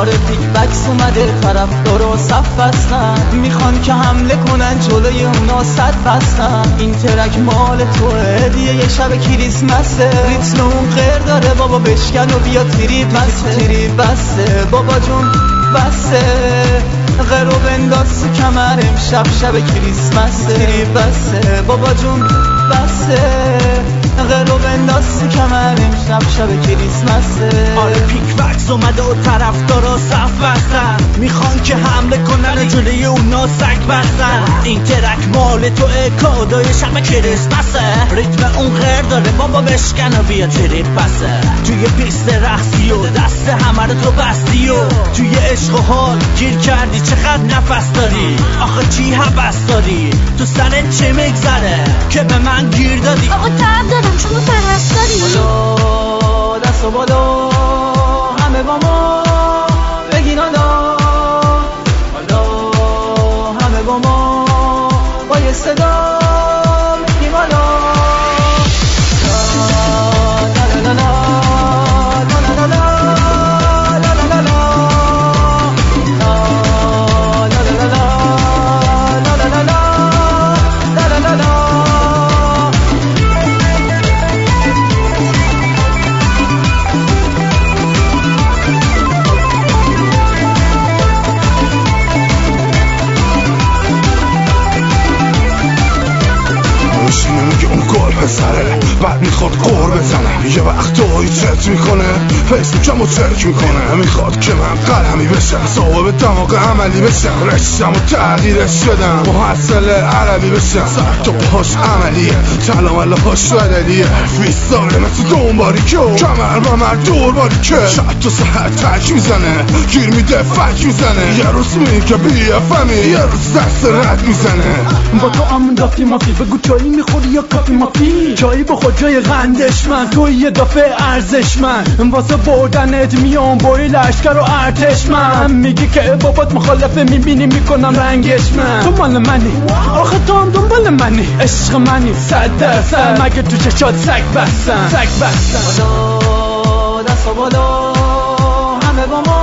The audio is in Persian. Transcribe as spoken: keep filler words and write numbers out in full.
آره پیک بکس اومده طرف دارو صف بستن، میخوان که حمله کنن جلوی اونا صد بستن. این ترک مال توه، هدیه یه شب کریسمسه، ریتم اون غیر داره بابا بشکن و بیا تریب بسته تریب بسته بابا جون بسته، غیر و بنداز تو کمر امشب شب کریسمسه، تریب بسته بابا جون بسته، غیر و بنداز تو کمر امشب شب کریسمسه. آره پیک بکس اومده و طرفدارا صف بستن، میخوان که حمله کنن جلوی اونا سگ بستن. این ترک مال توه، کادای شب کریسمسه، ریتم اون غیر داره بابا بشکن و بیا تریپ بسه. توی پیست رقصی و دست همه رو تو بستی و توی عشق و حال گیر کردی، چقدر نفس داری آخه چی حبس داری، تو سرت چه مگذره که به من گیر دادی. آقا تب دارم شما پرستاری، بالا دست و بالا همه با ما بگین آلا، حالا همه با ما با یه صدا بگیم آلا. سره بعد میخواد قور بزنه، یه وقتایی چت میکنه فیسبوکم رو چرک میکنه، میخواد که من قلمی بشم صاحب دماغ عملی بشم، رشتم و تغییرش بدم محصل عربی بشم، سر تو پاش عملیه کلام هاش بدلیه، فیستاره مثل دنباری که کمر ممر دور باری که شاید تو سهر تک میزنه گیر میده فک میزنه، یه روز میگه بی افمی یه روز دست رد میزنه. با تو هم دافتی مافی بگو چایی میخوری یا کافی مافی، چایی بخور جای قندش من، تو یه دفعه ارزش من، واسه بردنت میام بایی لشکر و ارتش من، میگی که بابات مخالفه میبینی میکنم رنگش من، تو مال منی آخه تو هم دنبال منی، عشق منی صد درصد، مگه تو چشات سگ بستن سگ بستن. بالا دست و بالا همه با ما